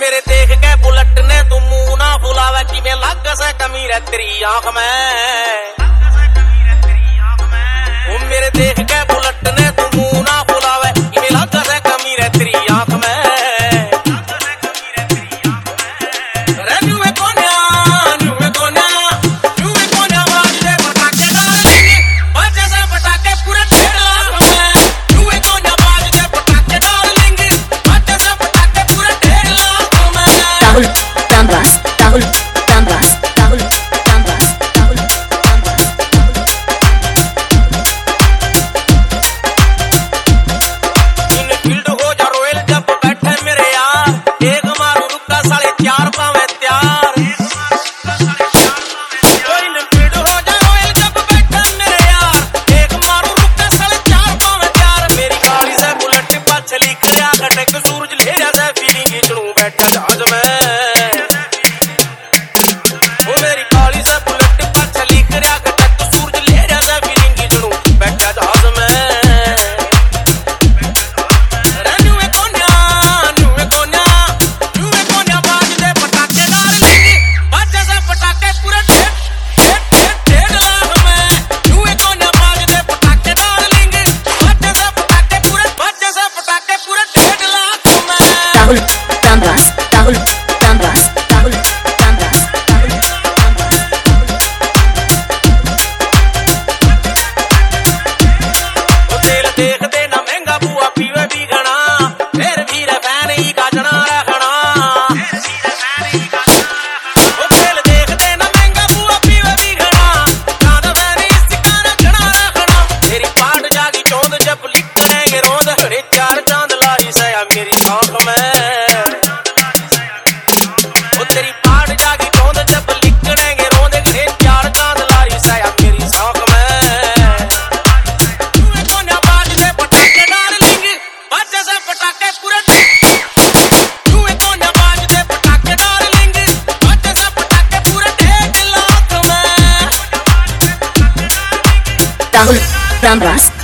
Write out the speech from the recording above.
मेरे देख के बुलेट ने तू मुंह ना फुलावे कि मैं लग से कमी रे तेरी आंख में। ओ मेरे देख के बुलेट ने तू मुंह ना फुलावे कि मैं लग से कमी रे तेरी आंख में। मेरी आंख में वो तेरी पाट जागी चौंद जब लिखनेंगे रोंद घरे चार चांद लाई साया मेरी आंख में। तूने कोन्या बाज दे पटाखे डार्लिंग बच्चे से पटाखे पूरे। तूने कोन्या बाज दे पटाखे डार्लिंग बच्चे से पटाखे पूरे 1.5 लाख में। Rahul Ramras